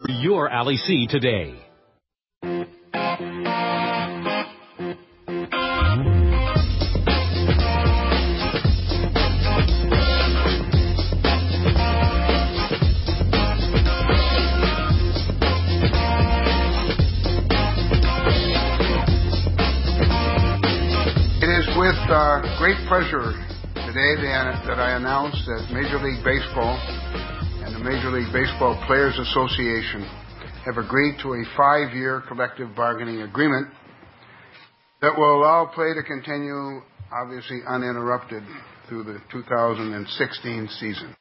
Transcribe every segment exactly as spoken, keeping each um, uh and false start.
Your Alley C today. With uh, great pleasure today that I announce that Major League Baseball and the Major League Baseball Players Association have agreed to a five-year collective bargaining agreement that will allow play to continue, obviously uninterrupted, through the two thousand sixteen season.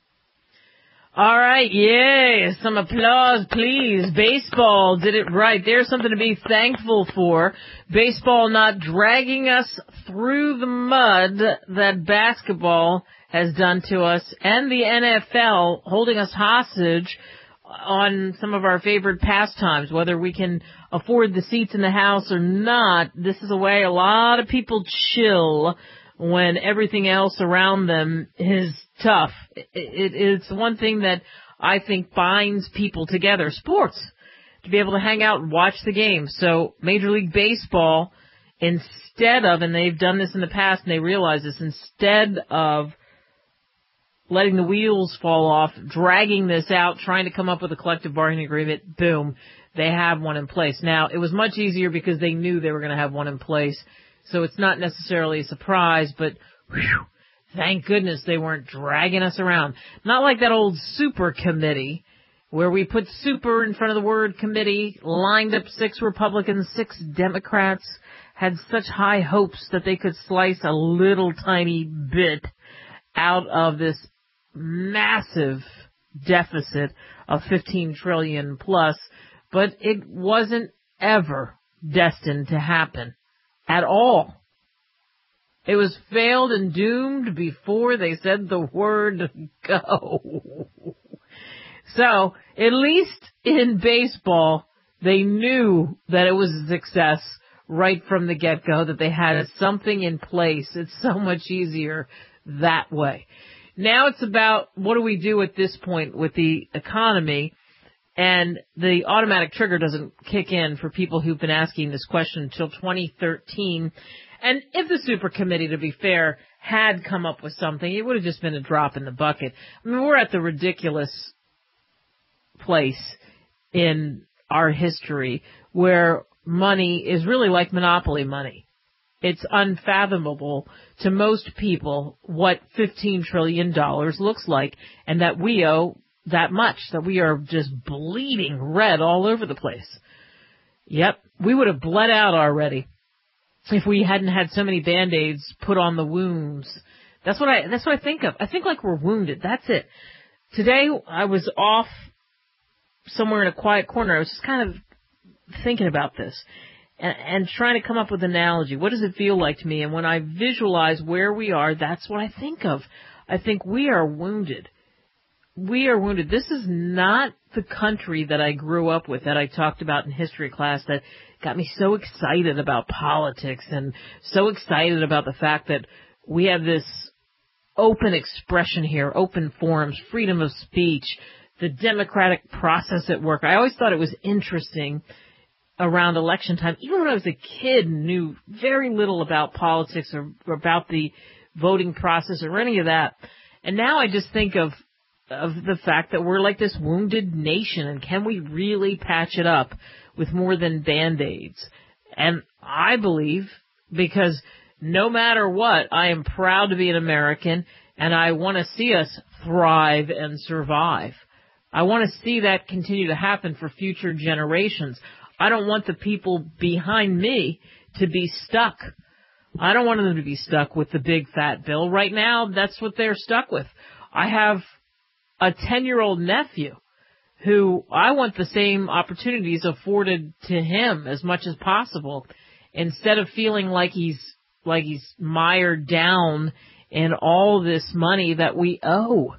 All right, yay. Some applause, please. Baseball did it right. There's something to be thankful for. Baseball not dragging us through the mud that basketball has done to us, and the N F L holding us hostage on some of our favorite pastimes, whether we can afford the seats in the house or not. This is a way a lot of people chill when everything else around them is tough. It, it, it's one thing that I think binds people together, sports, to be able to hang out and watch the game. So Major League Baseball, instead of, and they've done this in the past and they realize this, instead of letting the wheels fall off, dragging this out, trying to come up with a collective bargaining agreement, boom, they have one in place. Now, it was much easier because they knew they were going to have one in place. So it's not necessarily a surprise, but whew, thank goodness they weren't dragging us around. Not like that old super committee where we put super in front of the word committee, lined up six Republicans, six Democrats, had such high hopes that they could slice a little tiny bit out of this massive deficit of fifteen trillion plus, but it wasn't ever destined to happen. At all. It was failed and doomed before they said the word go. So, at least in baseball, they knew that it was a success right from the get-go, that they had something in place. It's so much easier that way. Now it's about what do we do at this point with the economy. And the automatic trigger doesn't kick in for people who've been asking this question until twenty thirteen. And if the super committee, to be fair, had come up with something, it would have just been a drop in the bucket. I mean, we're at the ridiculous place in our history where money is really like monopoly money. It's unfathomable to most people what fifteen trillion dollars looks like, and that we owe that much, that we are just bleeding red all over the place. Yep, we would have bled out already if we hadn't had so many Band-Aids put on the wounds. That's what I, that's what I think of. I think like we're wounded. That's it. Today, I was off somewhere in a quiet corner. I was just kind of thinking about this and, and trying to come up with an analogy. What does it feel like to me? And when I visualize where we are, that's what I think of. I think we are wounded. We are wounded. This is not the country that I grew up with, that I talked about in history class, that got me so excited about politics and so excited about the fact that we have this open expression here, open forums, freedom of speech, the democratic process at work. I always thought it was interesting around election time. Even when I was a kid, knew very little about politics or, or about the voting process or any of that. And now I just think of of the fact that we're like this wounded nation, and can we really patch it up with more than Band-Aids? And I believe, because no matter what, I am proud to be an American, and I want to see us thrive and survive. I want to see that continue to happen for future generations. I don't want the people behind me to be stuck. I don't want them to be stuck with the big fat bill. Right now, that's what they're stuck with. I have a ten-year-old nephew who I want the same opportunities afforded to him as much as possible, instead of feeling like he's like he's mired down in all this money that we owe.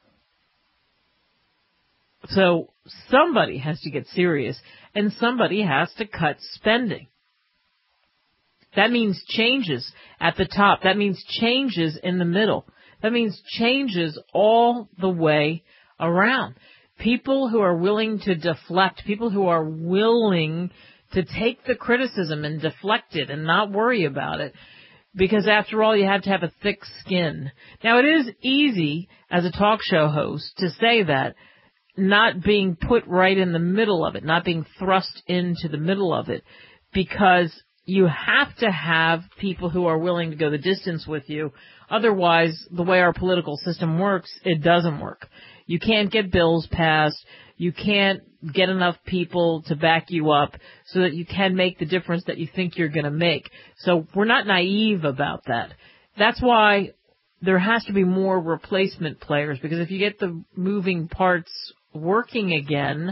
So somebody has to get serious, and somebody has to cut spending. That means changes at the top. That means changes in the middle. That means changes all the way around. people who are willing to deflect, people who are willing to take the criticism and deflect it and not worry about it. Because after all, you have to have a thick skin. Now, it is easy as a talk show host to say that, not being put right in the middle of it, not being thrust into the middle of it, because you have to have people who are willing to go the distance with you. Otherwise, the way our political system works, it doesn't work. You can't get bills passed. You can't get enough people to back you up so that you can make the difference that you think you're going to make. So we're not naive about that. That's why there has to be more replacement players, because if you get the moving parts working again,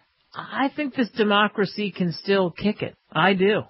I think this democracy can still kick it. I do.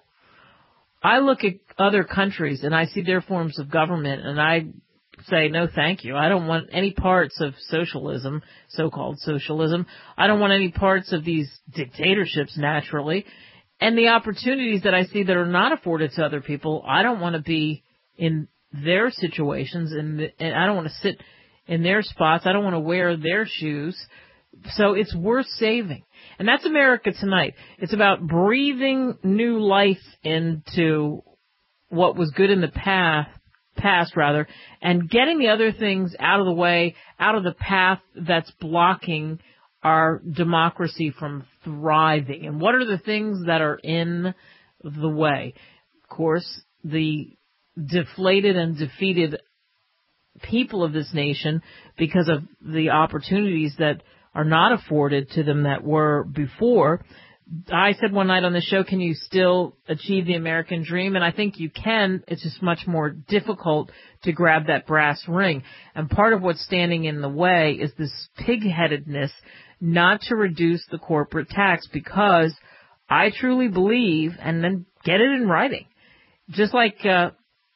I look at other countries and I see their forms of government and I say, no, thank you. I don't want any parts of socialism, so-called socialism. I don't want any parts of these dictatorships, naturally. And the opportunities that I see that are not afforded to other people, I don't want to be in their situations, and, and I don't want to sit in their spots. I don't want to wear their shoes. So it's worth saving. And that's America tonight. It's about breathing new life into what was good in the past, past rather, and getting the other things out of the way, out of the path that's blocking our democracy from thriving. And what are the things that are in the way? Of course, the deflated and defeated people of this nation, because of the opportunities that are not afforded to them that were before. I said one night on the show, can you still achieve the American dream? And I think you can. It's just much more difficult to grab that brass ring. And part of what's standing in the way is this pig-headedness not to reduce the corporate tax, because I truly believe, and then get it in writing, just like uh,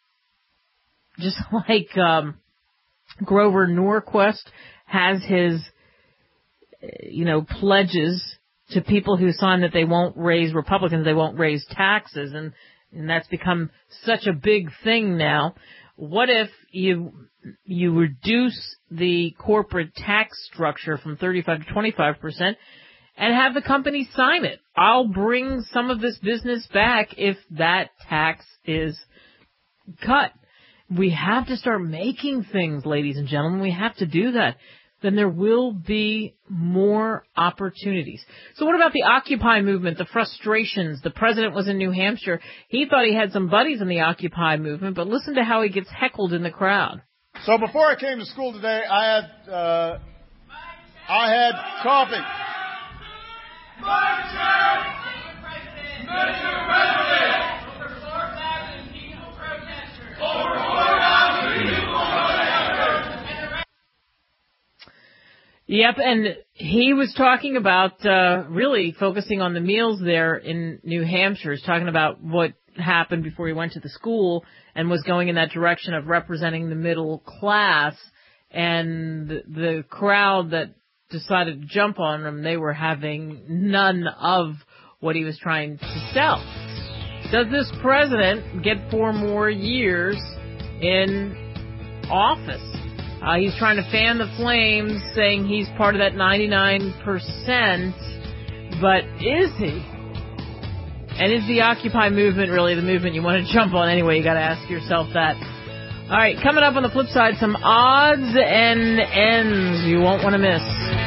just like um, Grover Norquist has his, you know, pledges to people who sign that they won't raise, Republicans, they won't raise taxes, and, and that's become such a big thing now. What if you you reduce the corporate tax structure from thirty-five to twenty-five percent and have the company sign it? I'll bring some of this business back if that tax is cut. We have to start making things, ladies and gentlemen. We have to do that. Then there will be more opportunities. So what about the Occupy movement, the frustrations? The president was in New Hampshire. He thought he had some buddies in the Occupy movement, but listen to how he gets heckled in the crowd. So before I came to school today, I had uh, I had coffee. Mister President! Over four thousand people protesters. Over four thousand people protesters. Yep, and he was talking about uh, really focusing on the meals there in New Hampshire. He's talking about what happened before he went to the school and was going in that direction of representing the middle class. And the crowd that decided to jump on him, they were having none of what he was trying to sell. Does this president get four more years in office? Uh, he's trying to fan the flames, saying he's part of that ninety-nine percent, but is he? And is the Occupy movement really the movement you want to jump on anyway? You got to ask yourself that. All right, coming up on the flip side, some odds and ends you won't want to miss.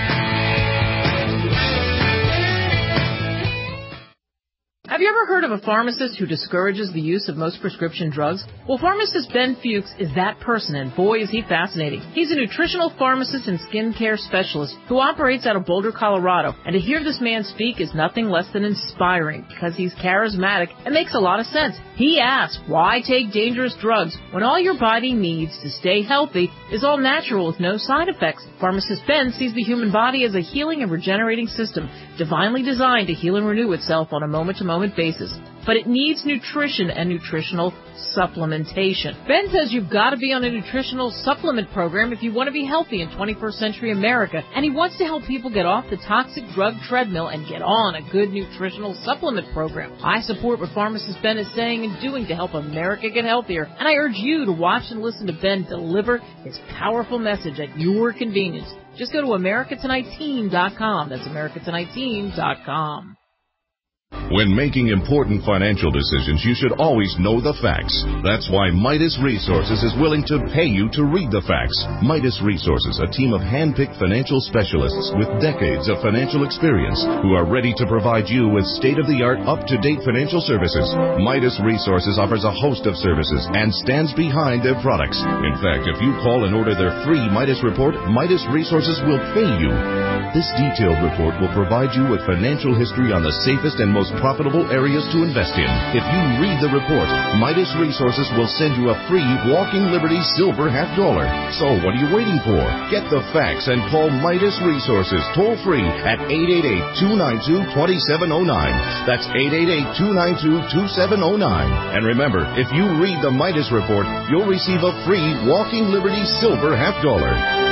Have you ever heard of a pharmacist who discourages the use of most prescription drugs? Well, pharmacist Ben Fuchs is that person, and boy, is he fascinating. He's a nutritional pharmacist and skincare specialist who operates out of Boulder, Colorado. And to hear this man speak is nothing less than inspiring, because he's charismatic and makes a lot of sense. He asks, why take dangerous drugs when all your body needs to stay healthy is all natural with no side effects? Pharmacist Ben sees the human body as a healing and regenerating system, divinely designed to heal and renew itself on a moment-to-moment basis. basis. But it needs nutrition and nutritional supplementation. Ben says you've got to be on a nutritional supplement program if you want to be healthy in twenty-first century America, and he wants to help people get off the toxic drug treadmill and get on a good nutritional supplement program. I support what pharmacist Ben is saying and doing to help America get healthier, and I urge you to watch and listen to Ben deliver his powerful message at your convenience. Just go to America Tonight Team dot com. That's America Tonight Team dot com. When making important financial decisions, you should always know the facts. That's why Midas Resources is willing to pay you to read the facts. Midas Resources, a team of hand-picked financial specialists with decades of financial experience who are ready to provide you with state-of-the-art, up-to-date financial services. Midas Resources offers a host of services and stands behind their products. In fact, if you call and order their free Midas report, Midas Resources will pay you. This detailed report will provide you with financial history on the safest and most profitable areas to invest in. If you read the report, Midas Resources will send you a free Walking Liberty Silver half dollar. So what are you waiting for? Get the facts and call Midas Resources toll free at eight eight eight, two nine two, two seven zero nine. That's eight eight eight, two nine two, two seven zero nine. And remember, if you read the Midas report, you'll receive a free Walking Liberty Silver half dollar.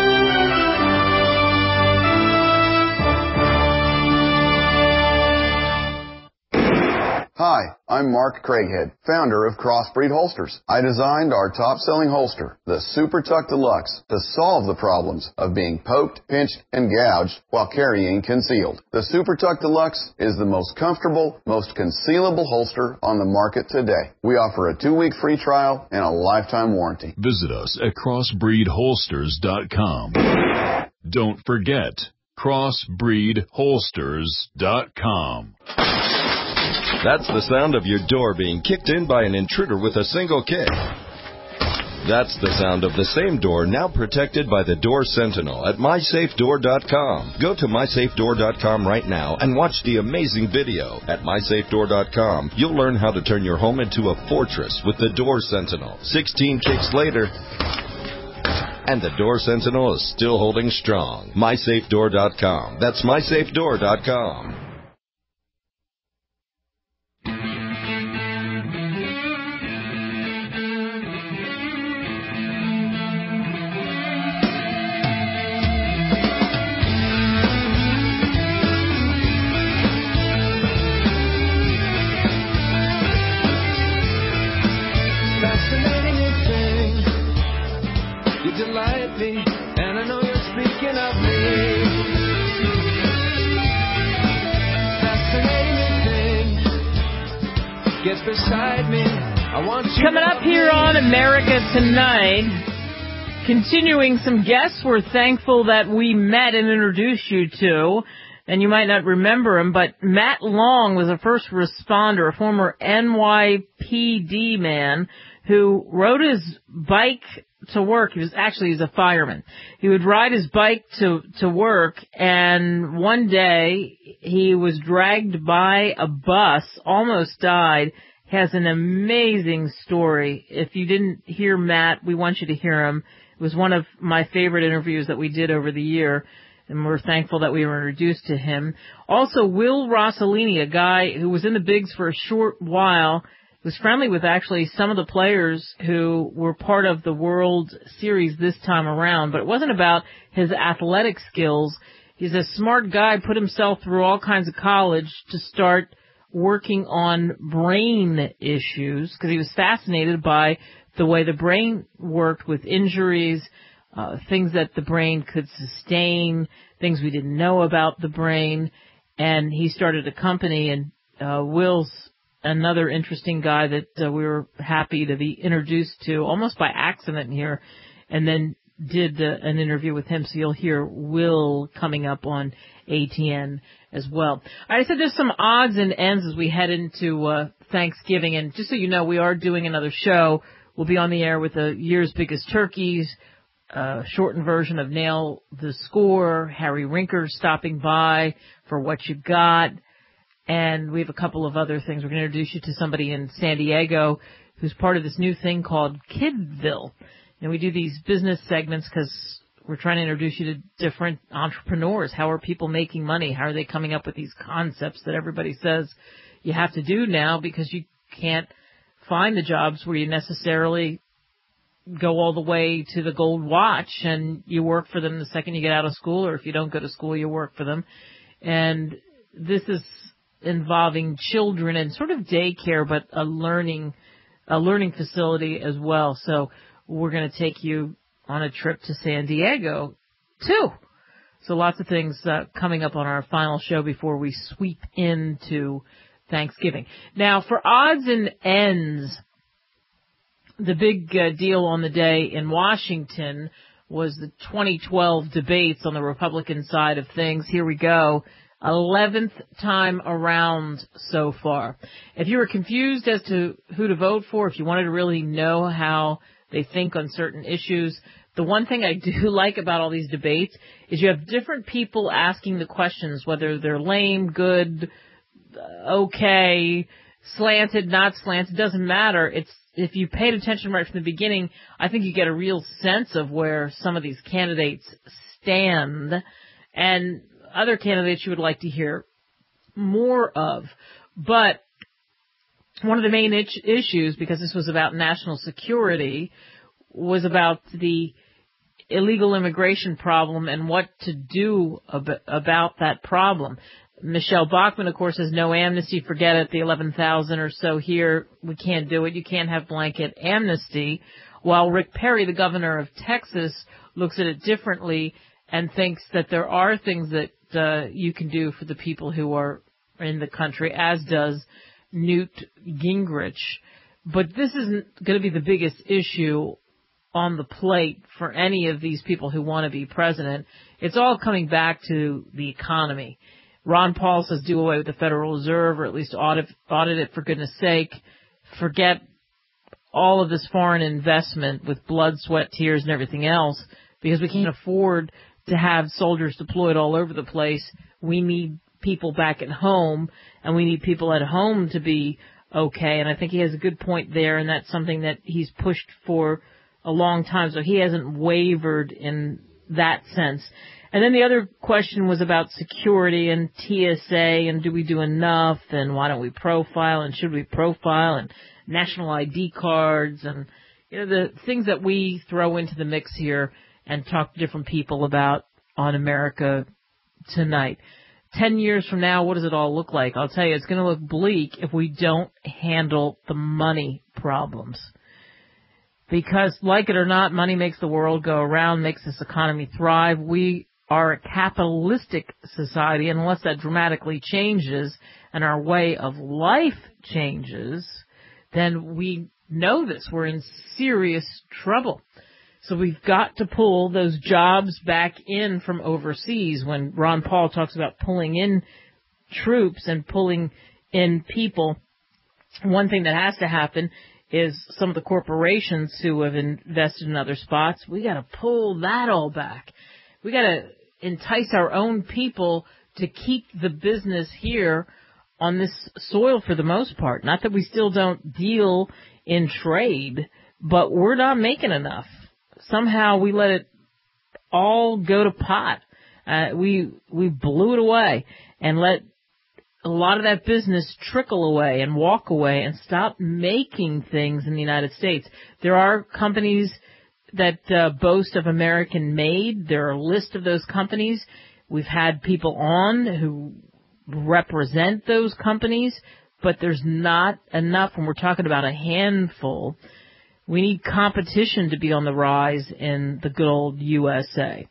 Hi, I'm Mark Craighead, founder of Crossbreed Holsters. I designed our top-selling holster, the Super Tuck Deluxe, to solve the problems of being poked, pinched, and gouged while carrying concealed. The Super Tuck Deluxe is the most comfortable, most concealable holster on the market today. We offer a two-week free trial and a lifetime warranty. Visit us at crossbreed holsters dot com. Don't forget, crossbreed holsters dot com. That's the sound of your door being kicked in by an intruder with a single kick. That's the sound of the same door now protected by the Door Sentinel at my safe door dot com. Go to my safe door dot com right now and watch the amazing video. At my safe door dot com, you'll learn how to turn your home into a fortress with the Door Sentinel. sixteen kicks later, and the Door Sentinel is still holding strong. my safe door dot com. That's my safe door dot com. Coming up here on America Tonight, continuing some guests we're thankful that we met and introduced you to, and you might not remember him, but Matt Long was a first responder, a former N Y P D man who rode his bike to work. He was actually he's a fireman. He would ride his bike to to work, and one day he was dragged by a bus, almost died. Has an amazing story. If you didn't hear Matt, we want you to hear him. It was one of my favorite interviews that we did over the year, and we're thankful that we were introduced to him. Also, Will Rossellini, a guy who was in the bigs for a short while, was friendly with actually some of the players who were part of the World Series this time around, but it wasn't about his athletic skills. He's a smart guy, put himself through all kinds of college to start working on brain issues because he was fascinated by the way the brain worked with injuries, uh, things that the brain could sustain, things we didn't know about the brain. And he started a company, and uh, Will's another interesting guy that uh, we were happy to be introduced to almost by accident here, and then did uh, an interview with him. So you'll hear Will coming up on A T N as well. All right, I said there's some odds and ends as we head into uh, Thanksgiving. And just so you know, we are doing another show. We'll be on the air with the year's biggest turkeys, uh, shortened version of Nail the Score, Harry Rinker stopping by for What You Got. And we have a couple of other things. We're going to introduce you to somebody in San Diego who's part of this new thing called Kidville. And we do these business segments because we're trying to introduce you to different entrepreneurs. How are people making money? How are they coming up with these concepts that everybody says you have to do now because you can't find the jobs where you necessarily go all the way to the gold watch and you work for them the second you get out of school, or if you don't go to school, you work for them. And this is involving children and sort of daycare, but a learning, a learning facility as well. So we're going to take you on a trip to San Diego, too. So lots of things uh, coming up on our final show before we sweep into Thanksgiving. Now, for odds and ends, the big uh, deal on the day in Washington was the twenty twelve debates on the Republican side of things. Here we go. eleventh time around so far. If you were confused as to who to vote for, if you wanted to really know how they think on certain issues, the one thing I do like about all these debates is you have different people asking the questions, whether they're lame, good, okay, slanted, not slanted, doesn't matter. It's, if you paid attention right from the beginning, I think you get a real sense of where some of these candidates stand and other candidates you would like to hear more of. But one of the main itch- issues, because this was about national security, was about the illegal immigration problem and what to do ab- about that problem. Michelle Bachmann, of course, has no amnesty. Forget it, the eleven thousand or so here, we can't do it. You can't have blanket amnesty. While Rick Perry, the governor of Texas, looks at it differently and thinks that there are things that uh, you can do for the people who are in the country, as does Newt Gingrich. But this isn't going to be the biggest issue on the plate for any of these people who want to be president. It's all coming back to the economy. Ron Paul says do away with the Federal Reserve, or at least audit, audit it for goodness sake. Forget all of this foreign investment with blood, sweat, tears, and everything else, because we can't afford to have soldiers deployed all over the place. We need people back at home, and we need people at home to be okay. And I think he has a good point there, and that's something that he's pushed for a long time, so he hasn't wavered in that sense. And then the other question was about security and T S A and do we do enough and why don't we profile and should we profile and national I D cards and, you know, the things that we throw into the mix here and talk to different people about on America Tonight. Ten years from now, what does it all look like? I'll tell you, it's going to look bleak if we don't handle the money problems. Because, like it or not, money makes the world go around, makes this economy thrive. We are a capitalistic society, and unless that dramatically changes and our way of life changes, then we know this. We're in serious trouble. So we've got to pull those jobs back in from overseas. When Ron Paul talks about pulling in troops and pulling in people, one thing that has to happen is some of the corporations who have invested in other spots, we got to pull that all back. We got to entice our own people to keep the business here on this soil for the most part. Not that we still don't deal in trade, but we're not making enough. Somehow we let it all go to pot. Uh, we we blew it away and let a lot of that business trickle away and walk away and stop making things in the United States. There are companies that uh, boast of American made. There are a list of those companies. We've had people on who represent those companies, but there's not enough when we're talking about a handful. We need competition to be on the rise in the good old U S A.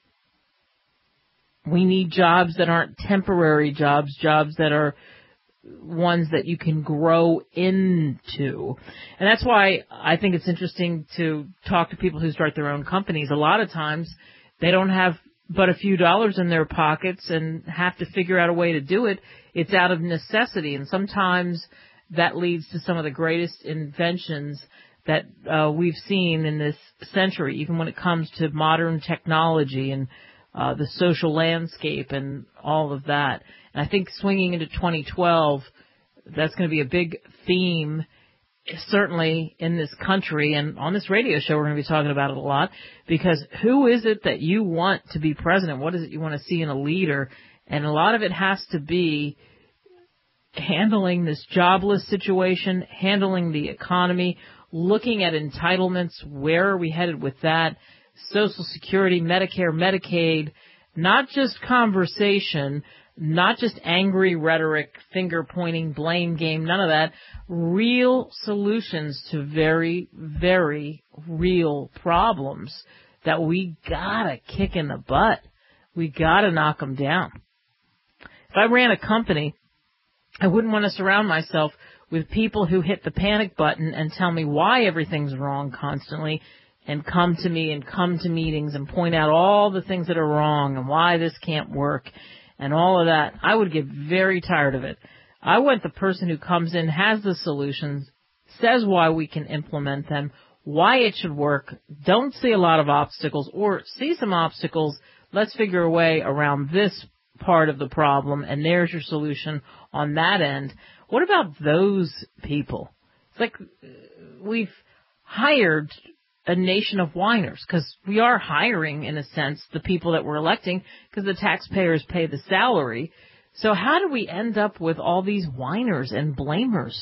We need jobs that aren't temporary jobs, jobs that are ones that you can grow into. And that's why I think it's interesting to talk to people who start their own companies. A lot of times they don't have but a few dollars in their pockets and have to figure out a way to do it. It's out of necessity, and sometimes that leads to some of the greatest inventions that uh, we've seen in this century, even when it comes to modern technology and uh, the social landscape and all of that. And I think swinging into twenty twelve, that's going to be a big theme certainly in this country, and on this radio show we're going to be talking about it a lot, because who is it that you want to be president? What is it you want to see in a leader? And a lot of it has to be handling this jobless situation, handling the economy, looking at entitlements, where are we headed with that, Social Security, Medicare, Medicaid, not just conversation, not just angry rhetoric, finger-pointing, blame game, none of that. Real solutions to very, very real problems that we gotta kick in the butt. We gotta knock them down. If I ran a company, I wouldn't want to surround myself with people who hit the panic button and tell me why everything's wrong constantly and come to me and come to meetings and point out all the things that are wrong and why this can't work and all of that. I would get very tired of it. I want the person who comes in, has the solutions, says why we can implement them, why it should work, don't see a lot of obstacles, or see some obstacles, let's figure a way around this part of the problem, and there's your solution on that end. What about those people? It's like we've hired a nation of whiners, because we are hiring, in a sense, the people that we're electing, because the taxpayers pay the salary. So how do we end up with all these whiners and blamers?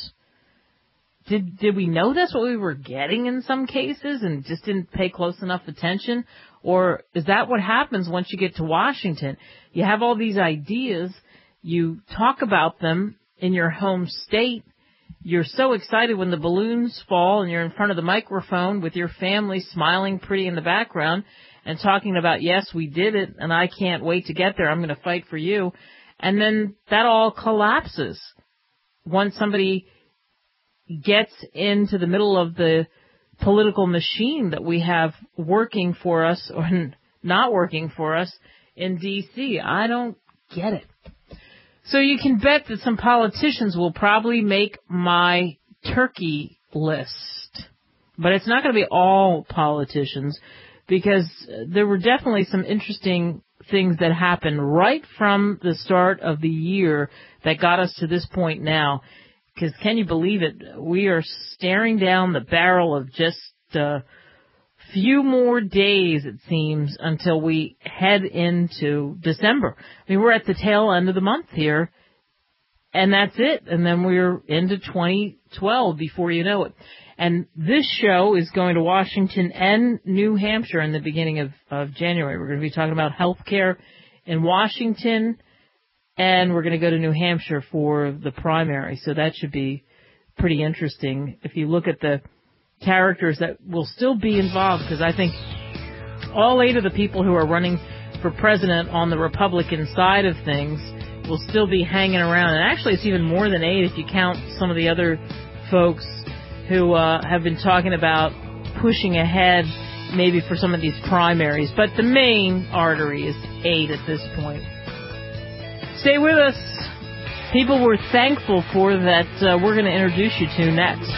Did did we know that's what we were getting in some cases and just didn't pay close enough attention? Or is that what happens once you get to Washington? You have all these ideas, you talk about them in your home state, you're so excited when the balloons fall and you're in front of the microphone with your family smiling pretty in the background and talking about, yes, we did it and I can't wait to get there, I'm going to fight for you. And then that all collapses once somebody gets into the middle of the political machine that we have working for us or not working for us in D C I don't get it. So you can bet that some politicians will probably make my turkey list. But it's not going to be all politicians, because there were definitely some interesting things that happened right from the start of the year that got us to this point now. Because can you believe it? We are staring down the barrel of just a few more days, it seems, until we head into December. I mean, we're at the tail end of the month here, and that's it. And then we're into twenty twelve before you know it. And this show is going to Washington and New Hampshire in the beginning of, of January. We're going to be talking about health care in Washington, and we're going to go to New Hampshire for the primary. So that should be pretty interesting if you look at the characters that will still be involved, because I think all eight of the people who are running for president on the Republican side of things will still be hanging around. And actually, it's even more than eight if you count some of the other folks who uh, have been talking about pushing ahead maybe for some of these primaries. But the main artery is eight at this point. Stay with us. People we're thankful for that uh, we're going to introduce you to next.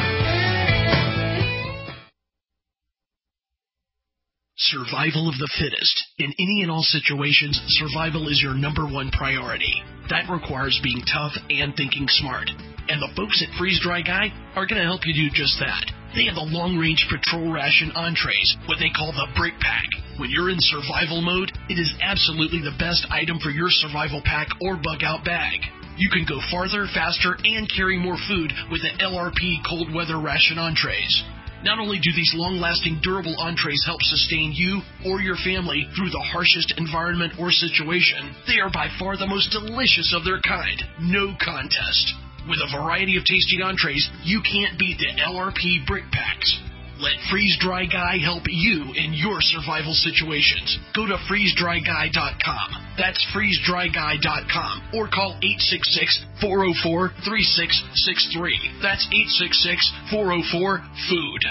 Survival of the fittest. In any and all situations, survival is your number one priority. That requires being tough and thinking smart. And the folks at Freeze Dry Guy are going to help you do just that. They have the long-range patrol ration entrees, what they call the Brick Pack. When you're in survival mode, it is absolutely the best item for your survival pack or bug-out bag. You can go farther, faster, and carry more food with the L R P cold weather ration entrees. Not only do these long-lasting, durable entrees help sustain you or your family through the harshest environment or situation, they are by far the most delicious of their kind. No contest. With a variety of tasty entrees, you can't beat the L R P Brick Packs. Let Freeze Dry Guy help you in your survival situations. Go to freeze dry guy dot com. That's freeze dry guy dot com. Or call eight six six, four oh four, three six six three. That's eight six six, four oh four, food.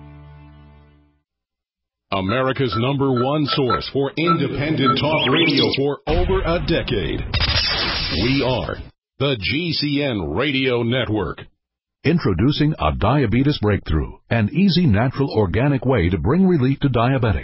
America's number one source for independent talk radio for over a decade. We are the G C N Radio Network. Introducing a diabetes breakthrough, an easy, natural, organic way to bring relief to diabetics.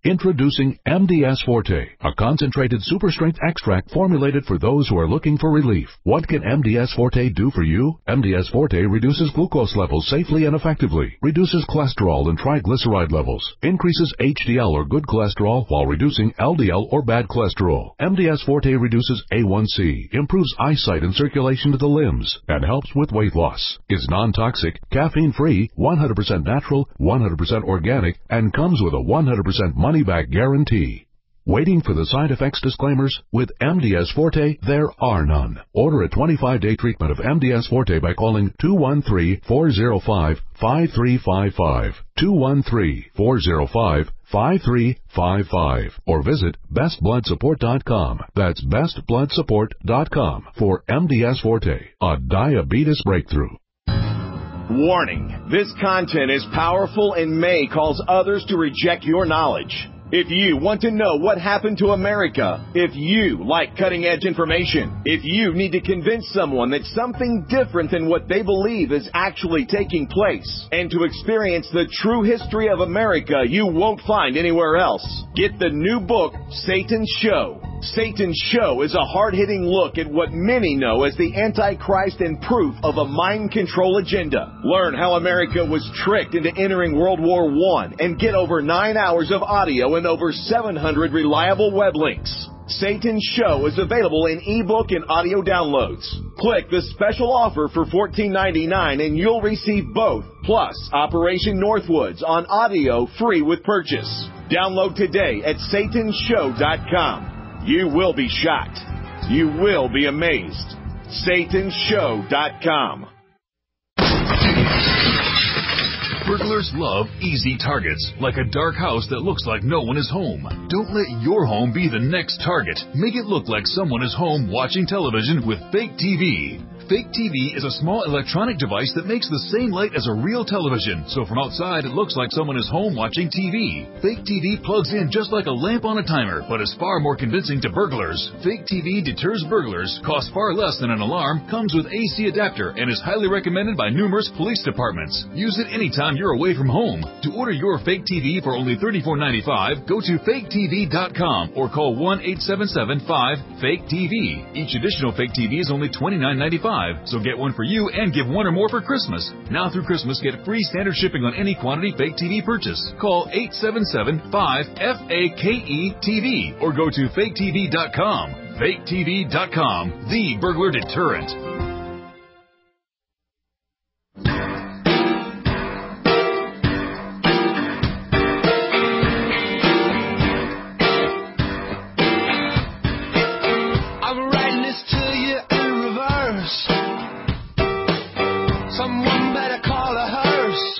Introducing M D S Forte, a concentrated super strength extract formulated for those who are looking for relief. What can M D S Forte do for you? M D S Forte reduces glucose levels safely and effectively, reduces cholesterol and triglyceride levels, increases H D L or good cholesterol while reducing L D L or bad cholesterol. M D S Forte reduces A one C, improves eyesight and circulation to the limbs, and helps with weight loss. Is non-toxic, caffeine-free, one hundred percent natural, one hundred percent organic, and comes with a one hundred percent money-back guarantee. Waiting for the side effects disclaimers? With M D S Forte, there are none. Order a twenty-five day treatment of M D S Forte by calling two one three, four zero five, five three five five, two one three, four zero five, five three five five, or visit best blood support dot com. That's best blood support dot com for M D S Forte, a diabetes breakthrough. Warning, this content is powerful and may cause others to reject your knowledge. If you want to know what happened to America, if you like cutting-edge information, if you need to convince someone that something different than what they believe is actually taking place, and to experience the true history of America you won't find anywhere else, get the new book, Satan's Show. Satan's Show is a hard-hitting look at what many know as the Antichrist and proof of a mind control agenda. Learn how America was tricked into entering World War One and get over nine hours of audio and over seven hundred reliable web links. Satan's Show is available in ebook and audio downloads. Click the special offer for fourteen ninety-nine and you'll receive both, plus Operation Northwoods on audio free with purchase. Download today at satans show dot com. You will be shocked. You will be amazed. satans show dot com. Burglars love easy targets, like a dark house that looks like no one is home. Don't let your home be the next target. Make it look like someone is home watching television with Fake T V. Fake T V is a small electronic device that makes the same light as a real television, so from outside it looks like someone is home watching T V. Fake T V plugs in just like a lamp on a timer, but is far more convincing to burglars. Fake T V deters burglars, costs far less than an alarm, comes with A C adapter, and is highly recommended by numerous police departments. Use it anytime you're away from home. To order your Fake T V for only thirty-four ninety-five, go to fake T V dot com or call one eight seven seven five fake T V. Each additional Fake T V is only twenty-nine ninety-five. So get one for you and give one or more for Christmas. Now through Christmas, get free standard shipping on any quantity Fake T V purchase. Call eight seven seven five F A K E T V or go to fake T V dot com. fake T V dot com, the burglar deterrent. Someone better call a hearse.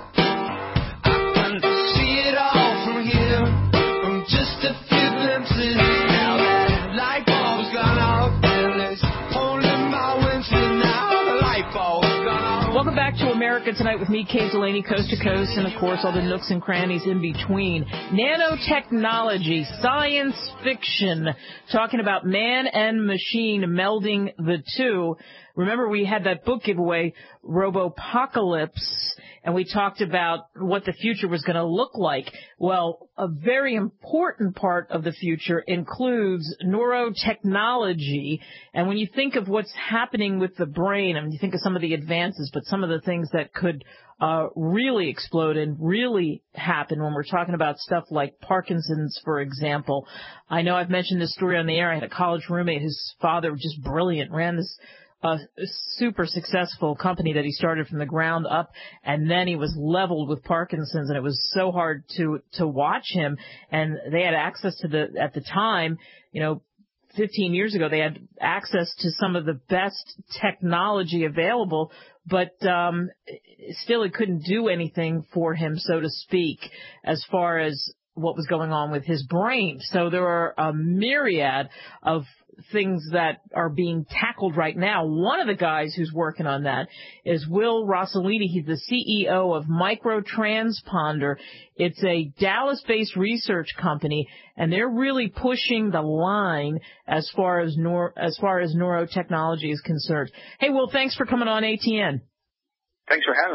I can see it all from here, from just a few glimpses. Now that light bulb's gone off, and it's holding my winter now. The light bulb's gone off. Welcome back to America Tonight with me, Kay Delaney, coast to coast, and of course all the nooks and crannies in between. Nanotechnology, science fiction, talking about man and machine melding the two. Remember, we had that book giveaway, Robopocalypse, and we talked about what the future was going to look like. Well, a very important part of the future includes neurotechnology. And when you think of what's happening with the brain, I mean, you think of some of the advances, but some of the things that could uh really explode and really happen when we're talking about stuff like Parkinson's, for example. I know I've mentioned this story on the air. I had a college roommate. His father was just brilliant, ran this a super successful company that he started from the ground up, and then he was leveled with Parkinson's, and it was so hard to to watch him. And they had access to the, at the time, you know, fifteen years ago, they had access to some of the best technology available, but um still it couldn't do anything for him, so to speak, as far as what was going on with his brain. So there are a myriad of things that are being tackled right now. One of the guys who's working on that is Will Rossellini. He's the C E O of Microtransponder. It's a Dallas-based research company, and they're really pushing the line as far as nor- as far as neurotechnology is concerned. Hey, Will, thanks for coming on A T N. Thanks for having me.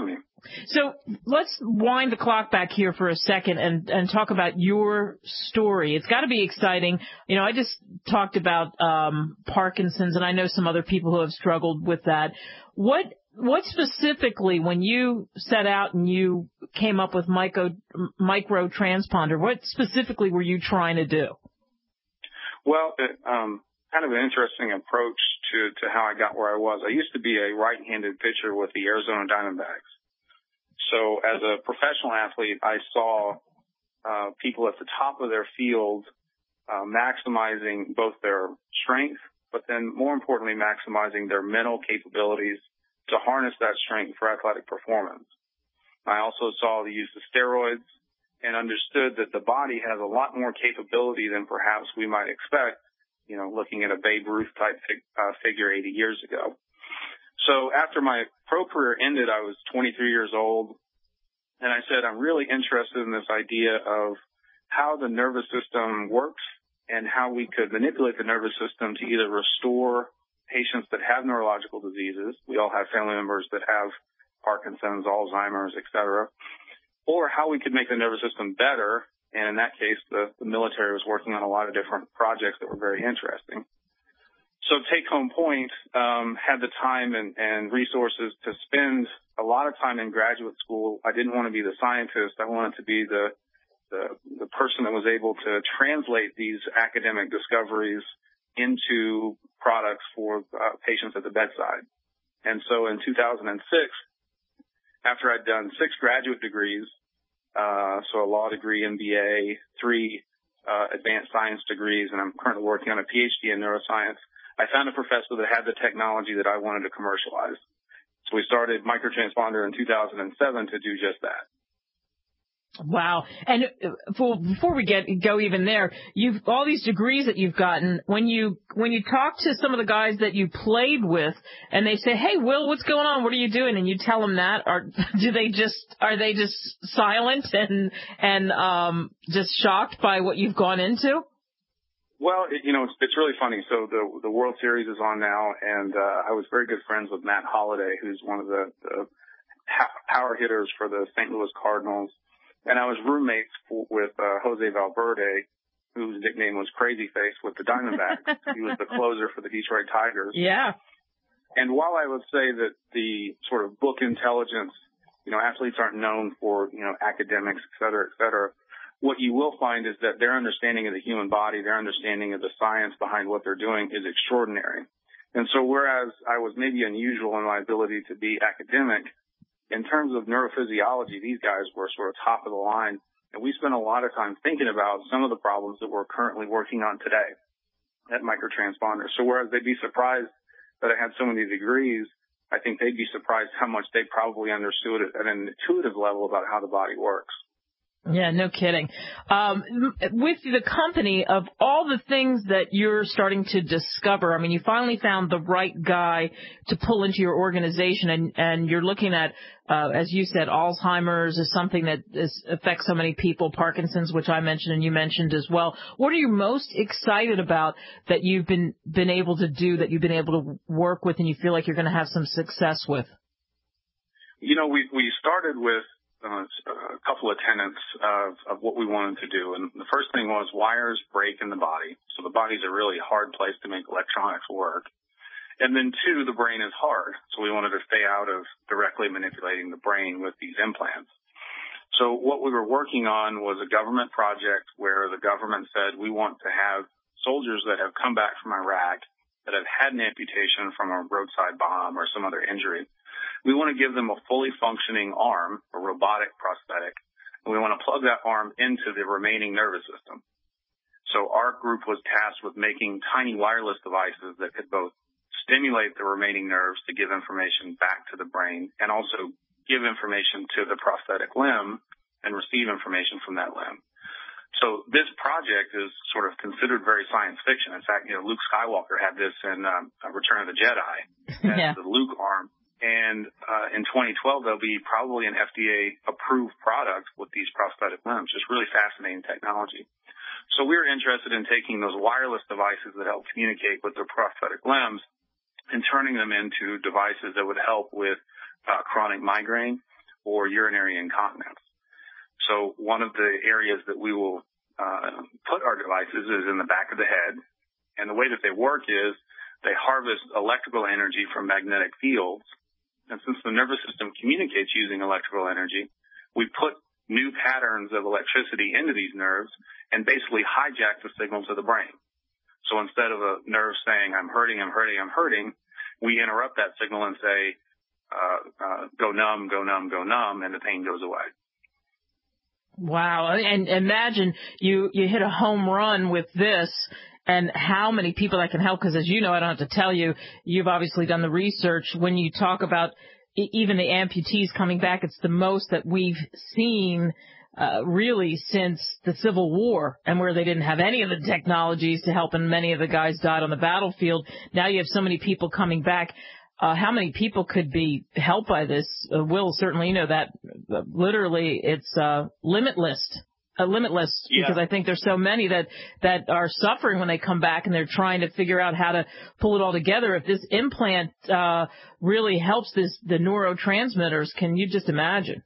So let's wind the clock back here for a second and, and talk about your story. It's got to be exciting. You know, I just talked about um, Parkinson's, and I know some other people who have struggled with that. What what specifically, when you set out and you came up with micro, micro transponder, what specifically were you trying to do? Well, it, um, kind of an interesting approach to, to how I got where I was. I used to be a right-handed pitcher with the Arizona Diamondbacks. So as a professional athlete, I saw uh, people at the top of their field uh, maximizing both their strength, but then more importantly, maximizing their mental capabilities to harness that strength for athletic performance. I also saw the use of steroids and understood that the body has a lot more capability than perhaps we might expect, you know, looking at a Babe Ruth type fig, uh, figure eighty years ago. So after my pro career ended, I was twenty-three years old, and I said, I'm really interested in this idea of how the nervous system works and how we could manipulate the nervous system to either restore patients that have neurological diseases. We all have family members that have Parkinson's, Alzheimer's, et cetera, or how we could make the nervous system better. And in that case, the, the military was working on a lot of different projects that were very interesting. So take home point, um, had the time and, and resources to spend a lot of time in graduate school. I didn't want to be the scientist. I wanted to be the, the, the person that was able to translate these academic discoveries into products for uh, patients at the bedside. And so in two thousand six, after I'd done six graduate degrees, uh, so a law degree, M B A, three uh, advanced science degrees, and I'm currently working on a P H D in neuroscience, I found a professor that had the technology that I wanted to commercialize. So we started Microtransponder in two thousand seven to do just that. Wow. And for, before we get go even there, you've all these degrees that you've gotten. When you when you talk to some of the guys that you played with, and they say, "Hey, Will, what's going on? What are you doing?" and you tell them that, or do they just are they just silent and and um, just shocked by what you've gone into? Well, it, you know, it's, it's really funny. So the the World Series is on now, and uh, I was very good friends with Matt Holliday, who's one of the, the power hitters for the Saint Louis Cardinals. And I was roommates for, with uh, Jose Valverde, whose nickname was Crazy Face with the Diamondbacks. He was the closer for the Detroit Tigers. Yeah. And while I would say that the sort of book intelligence, you know, athletes aren't known for, you know, academics, et cetera, et cetera, what you will find is that their understanding of the human body, their understanding of the science behind what they're doing is extraordinary. And so whereas I was maybe unusual in my ability to be academic, in terms of neurophysiology, these guys were sort of top of the line, and we spent a lot of time thinking about some of the problems that we're currently working on today at Microtransponder. So whereas they'd be surprised that I had so many degrees, I think they'd be surprised how much they probably understood it at an intuitive level about how the body works. Yeah, no kidding. Um, with the company, of all the things that you're starting to discover, I mean, you finally found the right guy to pull into your organization, and, and you're looking at, uh, as you said, Alzheimer's is something that is, affects so many people, Parkinson's, which I mentioned and you mentioned as well. What are you most excited about that you've been, been able to do, that you've been able to work with, and you feel like you're going to have some success with? You know, we, we started with Uh, a couple of tenets of, of what we wanted to do. And the first thing was wires break in the body. So the body's a really hard place to make electronics work. And then two, the brain is hard. So we wanted to stay out of directly manipulating the brain with these implants. So what we were working on was a government project where the government said we want to have soldiers that have come back from Iraq that have had an amputation from a roadside bomb or some other injury. We want to give them a fully functioning arm, a robotic prosthetic, and we want to plug that arm into the remaining nervous system. So our group was tasked with making tiny wireless devices that could both stimulate the remaining nerves to give information back to the brain and also give information to the prosthetic limb and receive information from that limb. So this project is sort of considered very science fiction. In fact, you know, Luke Skywalker had this in um, Return of the Jedi as yeah. the Luke arm. And uh, in twenty twelve, there'll be probably an F D A-approved product with these prosthetic limbs. Just really fascinating technology. So we're interested in taking those wireless devices that help communicate with the prosthetic limbs and turning them into devices that would help with uh, chronic migraine or urinary incontinence. So one of the areas that we will uh, put our devices is in the back of the head. And the way that they work is they harvest electrical energy from magnetic fields. And since the nervous system communicates using electrical energy, we put new patterns of electricity into these nerves and basically hijack the signal to the brain. So instead of a nerve saying, I'm hurting, I'm hurting, I'm hurting, we interrupt that signal and say, uh, uh, go numb, go numb, go numb, and the pain goes away. Wow. And imagine you, you hit a home run with this and how many people that can help. Because as you know, I don't have to tell you, you've obviously done the research. When you talk about even the amputees coming back, it's the most that we've seen uh, really since the Civil War, and where they didn't have any of the technologies to help, and many of the guys died on the battlefield. Now you have so many people coming back. Uh, how many people could be helped by this? Uh, Will, certainly you know that uh, literally it's uh, limitless. Uh, limitless, yeah. Because I think there's so many that, that are suffering when they come back, and they're trying to figure out how to pull it all together. If this implant uh, really helps this the neurotransmitters, can you just imagine?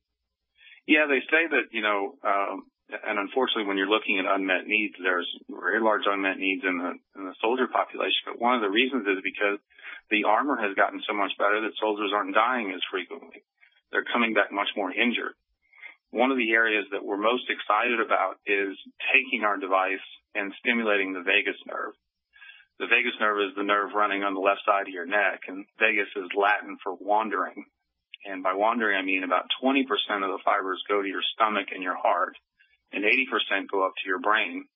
Yeah, they say that, you know, um, and unfortunately when you're looking at unmet needs, there's very large unmet needs in the, in the soldier population. But one of the reasons is because the armor has gotten so much better that soldiers aren't dying as frequently. They're coming back much more injured. One of the areas that we're most excited about is taking our device and stimulating the vagus nerve. The vagus nerve is the nerve running on the left side of your neck, and vagus is Latin for wandering. And by wandering, I mean about twenty percent of the fibers go to your stomach and your heart, and eighty percent go up to your brain.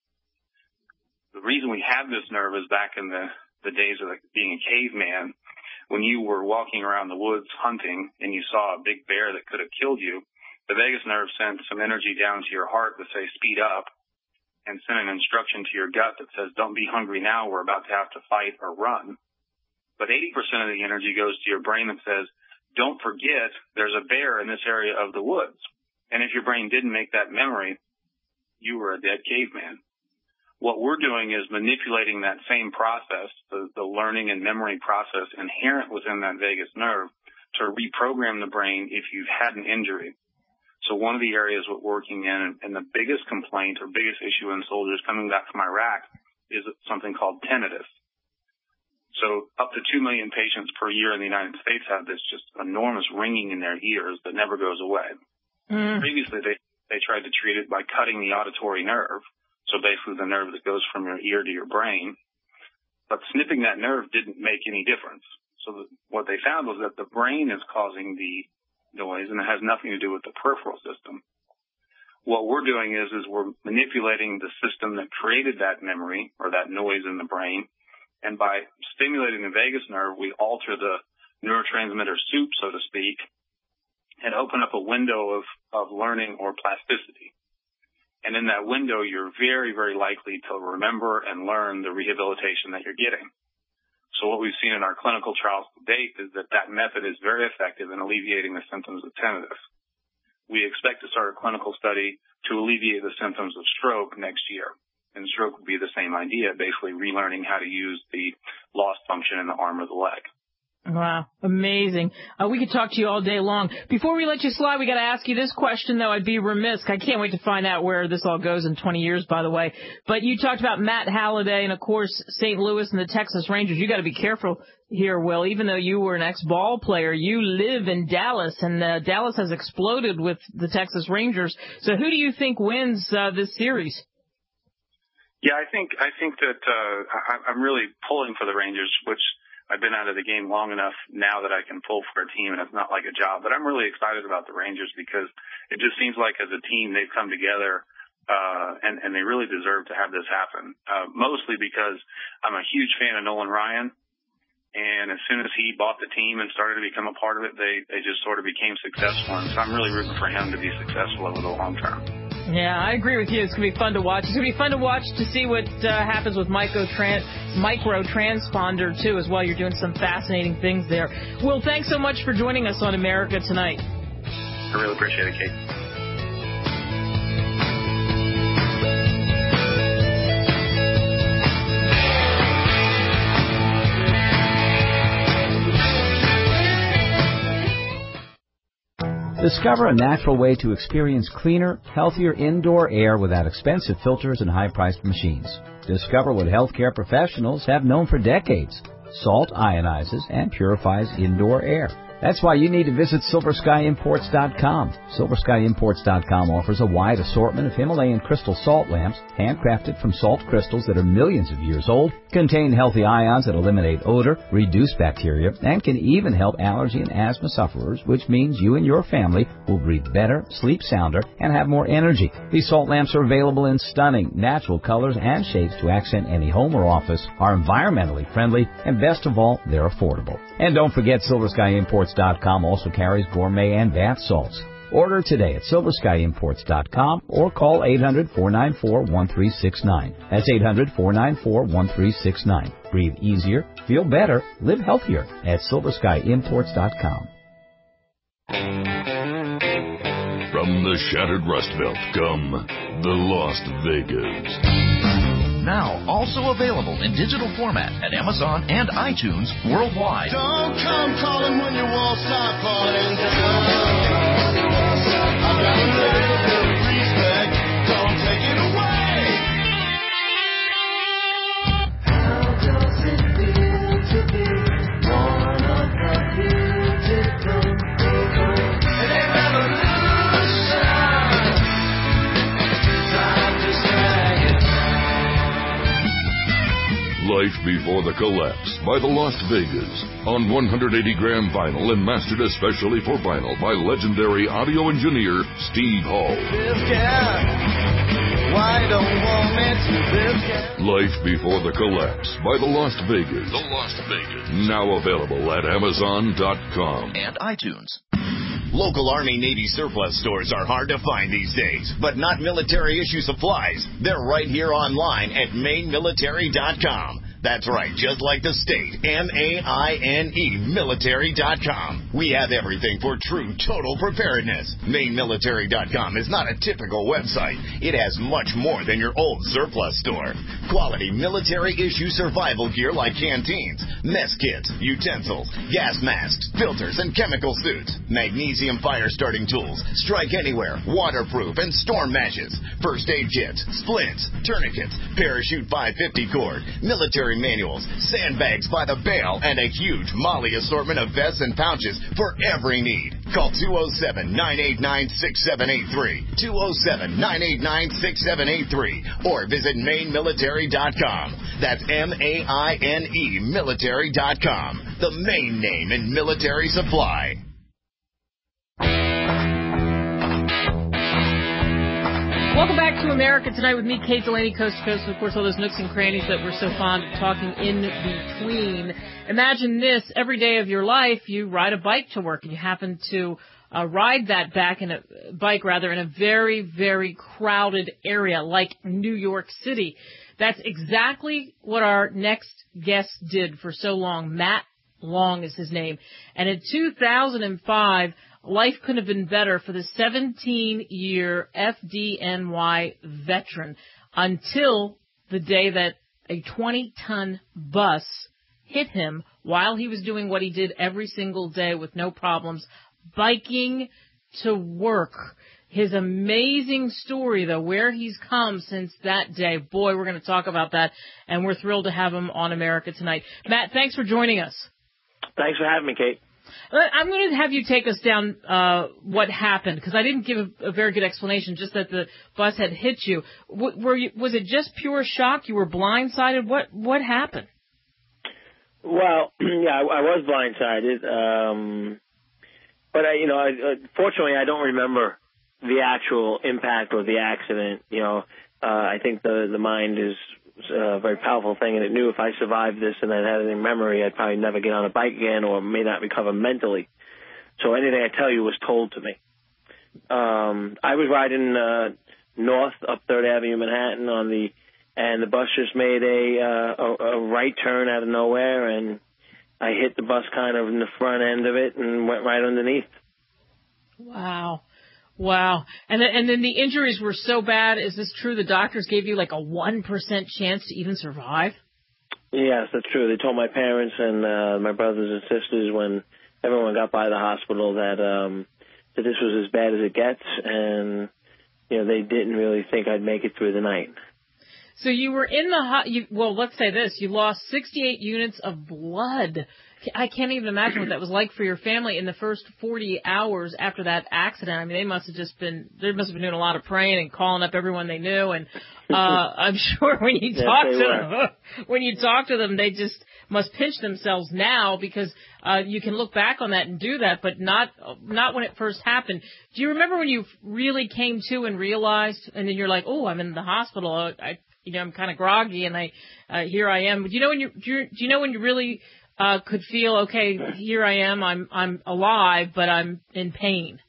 The reason we have this nerve is back in the, the days of being a caveman, when you were walking around the woods hunting and you saw a big bear that could have killed you. The vagus nerve sent some energy down to your heart to say speed up, and sent an instruction to your gut that says don't be hungry now, we're about to have to fight or run. But eighty percent of the energy goes to your brain that says don't forget there's a bear in this area of the woods. And if your brain didn't make that memory, you were a dead caveman. What we're doing is manipulating that same process, the, the learning and memory process inherent within that vagus nerve, to reprogram the brain if you've had an injury. So one of the areas we're working in, and the biggest complaint or biggest issue in soldiers coming back from Iraq, is something called tinnitus. So up to two million patients per year in the United States have this just enormous ringing in their ears that never goes away. Mm. Previously, they, they tried to treat it by cutting the auditory nerve, so basically the nerve that goes from your ear to your brain. But snipping that nerve didn't make any difference. So the, what they found was that the brain is causing the noise, and it has nothing to do with the peripheral system. What we're doing is, is we're manipulating the system that created that memory or that noise in the brain, and by stimulating the vagus nerve, we alter the neurotransmitter soup, so to speak, and open up a window of, of learning or plasticity. And in that window, you're very, very likely to remember and learn the rehabilitation that you're getting. So what we've seen in our clinical trials to date is that that method is very effective in alleviating the symptoms of tinnitus. We expect to start a clinical study to alleviate the symptoms of stroke next year. And stroke would be the same idea, basically relearning how to use the lost function in the arm or the leg. Wow, amazing. Uh, we could talk to you all day long. Before we let you slide, we got to ask you this question, though. I'd be remiss. I can't wait to find out where this all goes in twenty years, by the way. But you talked about Matt Halliday and, of course, Saint Louis and the Texas Rangers. You got to be careful here, Will. Even though you were an ex-ball player, you live in Dallas, and uh, Dallas has exploded with the Texas Rangers. So who do you think wins uh, this series? Yeah, I think I think that uh, I, I'm really pulling for the Rangers, which I've been out of the game long enough now that I can pull for a team, and it's not like a job. But I'm really excited about the Rangers because it just seems like as a team they've come together, uh, and, and they really deserve to have this happen, uh, mostly because I'm a huge fan of Nolan Ryan. And as soon as he bought the team and started to become a part of it, they, they just sort of became successful. And so I'm really rooting for him to be successful over the long term. Yeah, I agree with you. It's going to be fun to watch. It's going to be fun to watch to see what uh, happens with micro-tran- micro-transponder, too, as well. You're doing some fascinating things there. Will, thanks so much for joining us on America Tonight. I really appreciate it, Kate. Discover a natural way to experience cleaner, healthier indoor air without expensive filters and high-priced machines. Discover what healthcare professionals have known for decades. Salt ionizes and purifies indoor air. That's why you need to visit Silver Sky Imports dot com. Silver Sky Imports dot com offers a wide assortment of Himalayan crystal salt lamps, handcrafted from salt crystals that are millions of years old, contain healthy ions that eliminate odor, reduce bacteria, and can even help allergy and asthma sufferers, which means you and your family will breathe better, sleep sounder, and have more energy. These salt lamps are available in stunning, natural colors and shapes to accent any home or office, are environmentally friendly, and best of all, they're affordable. And don't forget, Silver Sky Imports dot com also carries gourmet and bath salts. Order today at Silver Sky Imports dot com or call eight hundred, four nine four, one three six nine. That's eight hundred, four nine four, one three six nine. Breathe easier, feel better, live healthier at Silver Sky Imports dot com. From the shattered Rust Belt come the Las Vegas. Now also available in digital format at Amazon and iTunes worldwide. Don't come calling when your walls start falling down. I've got a little bit of respect. Don't take it away. How does it feel to be one of the beautiful people in a revolution? Time to drag it. Life Before the Collapse by the Las Vegas on one hundred eighty gram vinyl and mastered especially for vinyl by legendary audio engineer Steve Hall. Why don't want me to this Life Before the Collapse by the Las Vegas. The Las Vegas. Now available at Amazon dot com and iTunes. Local Army Navy surplus stores are hard to find these days, but not military issue supplies. They're right here online at Maine Military dot com. That's right, just like the state, M A I N E Military dot com. We have everything for true total preparedness. Maine Military dot com is not a typical website. It has much more than your old surplus store. Quality military-issue survival gear like canteens, mess kits, utensils, gas masks, filters, and chemical suits, magnesium fire-starting tools, strike anywhere, waterproof, and storm matches, first aid kits, splints, tourniquets, parachute five fifty cord, military manuals, sandbags by the bale, and a huge Molly assortment of vests and pouches for every need. Call two oh seven, nine eight nine, six seven eight three, two oh seven, nine eight nine, six seven eight three, or visit Maine Military dot com. That's M A I N E Military dot com, the main name in military supply. Welcome back to America Tonight with me, Kate Delaney, coast to coast, and of course all those nooks and crannies that we're so fond of talking in between. Imagine this, every day of your life you ride a bike to work and you happen to uh, ride that back in a bike rather in a very, very crowded area like New York City. That's exactly what our next guest did for so long. Matt Long is his name. And in two thousand five, life couldn't have been better for the seventeen-year F D N Y veteran until the day that a twenty-ton bus hit him while he was doing what he did every single day with no problems, biking to work. His amazing story, though, where he's come since that day. Boy, we're going to talk about that, and we're thrilled to have him on America Tonight. Matt, thanks for joining us. Thanks for having me, Kate. I'm going to have you take us down uh, what happened, because I didn't give a, a very good explanation, just that the bus had hit you. W- were you. Was it just pure shock? You were blindsided? What What happened? Well, yeah, I, I was blindsided. Um, but, I, you know, I, uh, fortunately, I don't remember the actual impact or the accident. You know, uh, I think the, the mind is a very powerful thing, and it knew if I survived this and I had any memory, I'd probably never get on a bike again or may not recover mentally. So anything I tell you was told to me. Um, I was riding uh, north up third Avenue, Manhattan, on the, and the bus just made a, uh, a, a right turn out of nowhere, and I hit the bus kind of in the front end of it and went right underneath. Wow. Wow. And then, and then the injuries were so bad. Is this true? The doctors gave you like a one percent chance to even survive? Yes, that's true. They told my parents and uh, my brothers and sisters when everyone got by the hospital that um, that this was as bad as it gets, and you know they didn't really think I'd make it through the night. So you were in the hot. You, well, let's say this: you lost sixty-eight units of blood. I can't even imagine what that was like for your family in the first forty hours after that accident. I mean, they must have just been, they must have been doing a lot of praying and calling up everyone they knew. And, uh, I'm sure when you yes, talk to were. them, when you talk to them, they just must pinch themselves now because, uh, you can look back on that and do that, but not, not when it first happened. Do you remember when you really came to and realized, and then you're like, oh, I'm in the hospital. I, you know, I'm kind of groggy and I, uh, here I am. Do you know when you, do you, do you know when you really, Uh, could feel, okay, here I am, I'm I'm alive, but I'm in pain?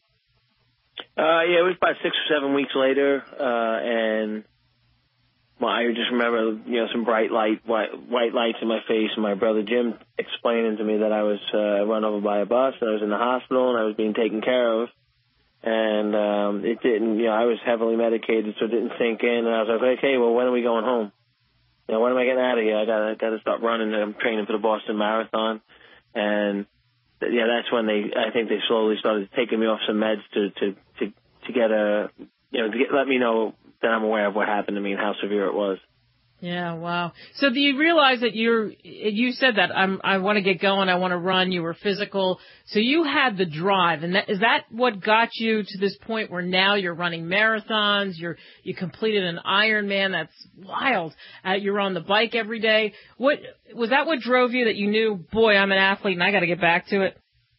Uh, yeah, it was about six or seven weeks later, uh, and well, I just remember, you know, some bright light, white, white lights in my face, and my brother Jim explaining to me that I was uh, run over by a bus, and I was in the hospital, and I was being taken care of, and um, it didn't, you know, I was heavily medicated, so it didn't sink in, and I was like, okay, well, when are we going home? You know, when am I getting out of here? I gotta gotta start running. I'm training for the Boston Marathon, and yeah, that's when they. I think they slowly started taking me off some meds to to to, to get a you know to get, let me know that I'm aware of what happened to me and how severe it was. Yeah, wow. So do you realize that you're, you said that, I'm, I want to get going, I want to run, you were physical, so you had the drive, and that, is that what got you to this point where now you're running marathons, you're, you completed an Ironman, that's wild, uh, you're on the bike every day, what, was that what drove you that you knew, boy, I'm an athlete and I got to get back to it?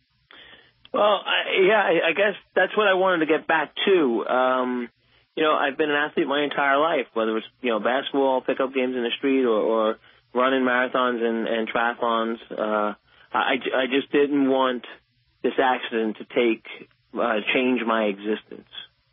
Well, I, yeah, I, I guess that's what I wanted to get back to. Um, You know, I've been an athlete my entire life, whether it's, you know, basketball, pickup games in the street, or, or running marathons and, and triathlons. Uh, I, I just didn't want this accident to take, uh, change my existence.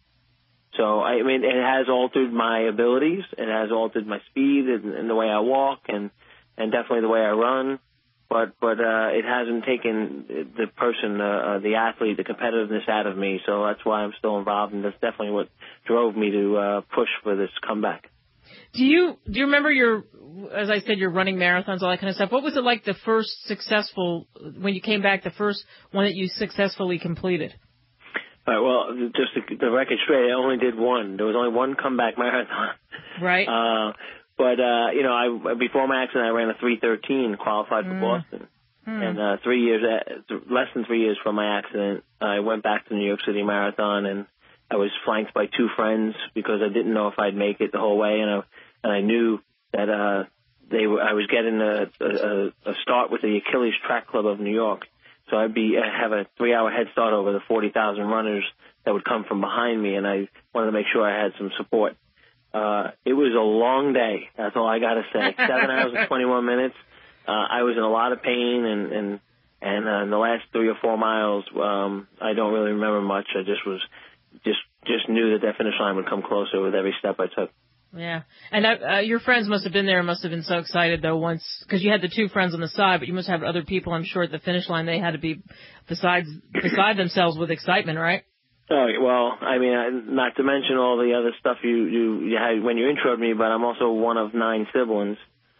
So, I mean, it has altered my abilities. It has altered my speed and, and the way I walk and, and definitely the way I run. But, but, uh, it hasn't taken the person, uh, the athlete, the competitiveness out of me. So that's why I'm still involved. And that's definitely what drove me to, uh, push for this comeback. Do you, do you remember your, as I said, you're running marathons, all that kind of stuff. What was it like the first successful, when you came back, the first one that you successfully completed? All right, well, just to, the record straight, I only did one. There was only one comeback marathon. Right. Uh, But, uh, you know, I, before my accident, I ran a three thirteen, qualified for mm. Boston. Mm. And, uh, three years, less than three years from my accident, I went back to the New York City Marathon, and I was flanked by two friends because I didn't know if I'd make it the whole way. And I, and I knew that, uh, they were, I was getting a, a, a start with the Achilles Track Club of New York. So I'd be, I'd have a three hour head start over the forty thousand runners that would come from behind me. And I wanted to make sure I had some support. Uh, it was a long day. That's all I got to say. Seven hours and twenty-one minutes. Uh, I was in a lot of pain, and and and uh, in the last three or four miles, um, I don't really remember much. I just was just just knew that that finish line would come closer with every step I took. Yeah, and uh, your friends must have been there. Must have been so excited though. Once, because you had the two friends on the side, but you must have other people. I'm sure at the finish line they had to be besides beside themselves with excitement, right? Oh, well, I mean, not to mention all the other stuff you, you, you had when you introed me, but I'm also one of nine siblings.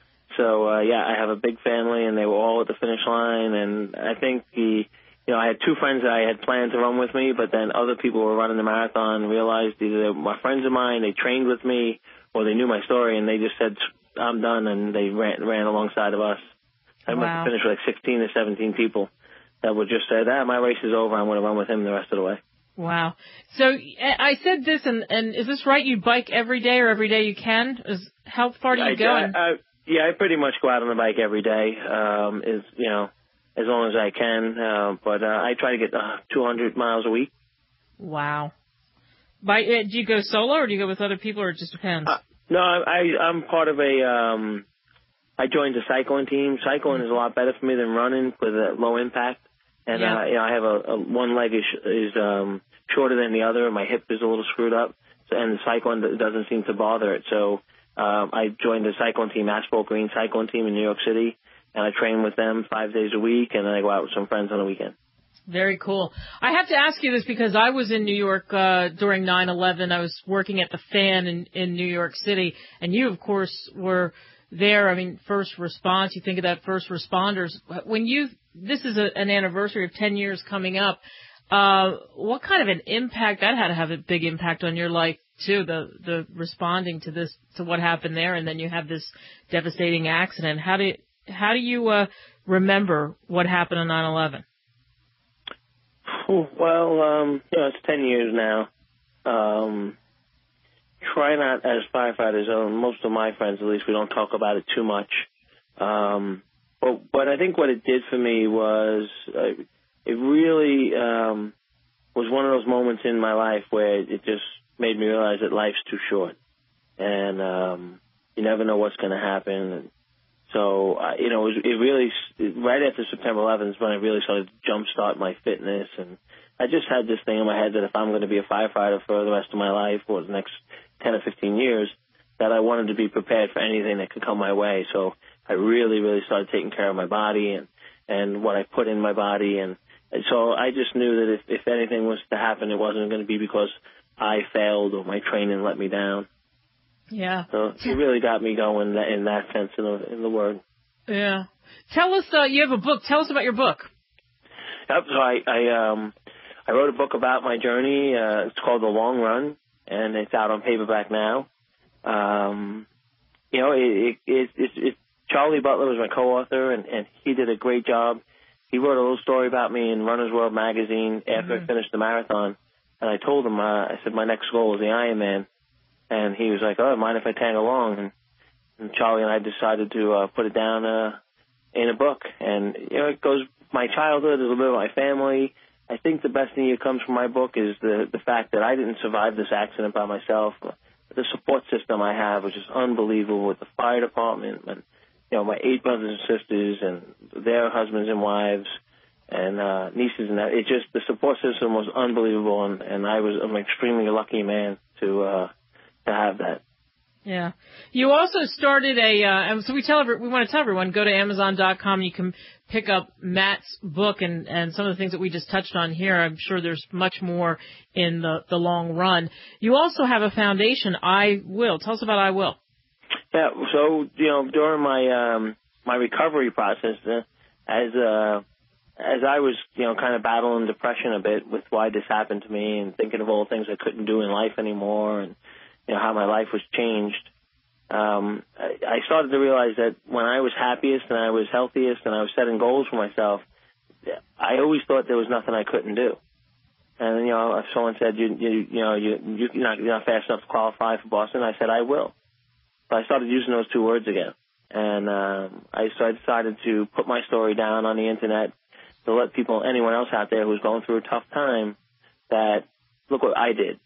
So, uh, yeah, I have a big family, and they were all at the finish line, and I think the, you know, I had two friends that I had planned to run with me, but then other people were running the marathon, realized either they were my friends of mine, they trained with me, or they knew my story, and they just said, I'm done, and they ran, ran alongside of us. I wow. must have finished with like sixteen or seventeen people that would just say, ah, my race is over, I'm going to run with him the rest of the way. Wow. So I said this, and, and is this right? You bike every day or every day you can? Is, how far do you I, go? I, I, yeah, I pretty much go out on the bike every day, um, is, you know, as long as I can. Uh, but uh, I try to get uh, two hundred miles a week. Wow. By, uh, do you go solo or do you go with other people, or it just depends? Uh, no, I, I, I'm part of a, um, I joined a cycling team. Cycling is a lot better for me than running with a low impact. And, yeah. uh, you know, I have a, a one leg is, is, um, shorter than the other. My hip is a little screwed up, and the cycling doesn't seem to bother it. So, um, I joined the cycling team, Asphalt Green cycling team in New York City, and I train with them five days a week, and then I go out with some friends on the weekend. Very cool. I have to ask you this because I was in New York, uh, during nine eleven. I was working at the Fan in, in New York City, and you, of course, were there. I mean, first response, you think of that first responders. When you, this is a, an anniversary of ten years coming up. Uh, what kind of an impact that had to have a big impact on your life too? The the responding to this to what happened there, and then you have this devastating accident. How do how do you uh, remember what happened on nine eleven? Well, um, you know, it's ten years now. Um, try not, as firefighters, uh, most of my friends, at least, we don't talk about it too much. Um, but, but I think what it did for me was uh, it really um, was one of those moments in my life where it just made me realize that life's too short, and um, you never know what's going to happen. And so, uh, you know, it, was, it really, right after September eleventh is when I really started to jumpstart my fitness. And I just had this thing in my head that if I'm going to be a firefighter for the rest of my life or the next ten or fifteen years, that I wanted to be prepared for anything that could come my way. So I really, really started taking care of my body and, and what I put in my body. And, and so I just knew that if, if anything was to happen, it wasn't going to be because I failed or my training let me down. Yeah. So it really got me going in that sense in the, in the word. Yeah. Tell us, uh, you have a book. Tell us about your book. Yep. So I, I, um, I wrote a book about my journey. Uh, it's called The Long Run, and it's out on paperback now. Um, you know, it, it, it, it, it, Charlie Butler was my co-author, and, and he did a great job. He wrote a little story about me in Runner's World magazine after mm-hmm. I finished the marathon. And I told him, uh, I said, my next goal is the Ironman. And he was like, oh, mind if I tag along? And, and Charlie and I decided to uh, put it down uh, in a book. And, you know, it goes my childhood, a little bit of my family. I think the best thing that comes from my book is the, the fact that I didn't survive this accident by myself. The support system I have, which is unbelievable, with the fire department and, you know, my eight brothers and sisters and their husbands and wives and uh, nieces and that. It just, the support system was unbelievable, and, and I was I'm an extremely lucky man to uh, to have that. Yeah. You also started a, uh, and so we tell every, we want to tell everyone, go to Amazon dot com. You can pick up Matt's book and, and some of the things that we just touched on here. I'm sure there's much more in the, the long run. You also have a foundation, I Will. Tell us about I Will. Yeah. So, you know, during my, um, my recovery process, uh, as, uh, as I was, you know, kind of battling depression a bit with why this happened to me and thinking of all the things I couldn't do in life anymore and, you know, how my life was changed, um, I, I started to realize that when I was happiest and I was healthiest and I was setting goals for myself, I always thought there was nothing I couldn't do. And, you know, if someone said, you, you, you know, you, you're, not, you're not fast enough to qualify for Boston, I said, I will. So I started using those two words again. And um, I, so I decided to put my story down on the Internet to let people, anyone else out there who's going through a tough time, that look what I did.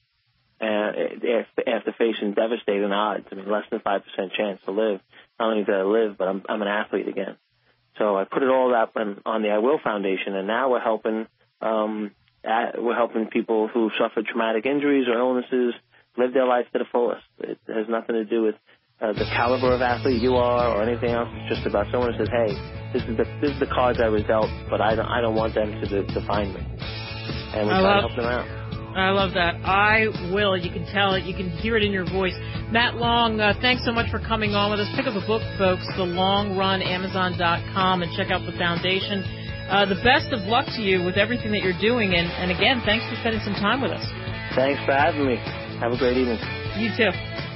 And after facing devastating odds, I mean, less than five percent chance to live. Not only did I live, but I'm, I'm an athlete again. So I put it all up on, on the I Will Foundation, and now we're helping um, at, we're helping people who suffer traumatic injuries or illnesses live their life to the fullest. It has nothing to do with uh, the caliber of athlete you are or anything else. It's just about someone who says, "Hey, this is the this is the cards I was dealt, but I don't I don't want them to de- define me," and we I try love- to help them out. I love that. I Will. You can tell it. You can hear it in your voice. Matt Long, uh, thanks so much for coming on with us. Pick up the book, folks, The Long Run, Amazon dot com, and check out the foundation. Uh, the best of luck to you with everything that you're doing. And, and again, thanks for spending some time with us. Thanks for having me. Have a great evening. You too.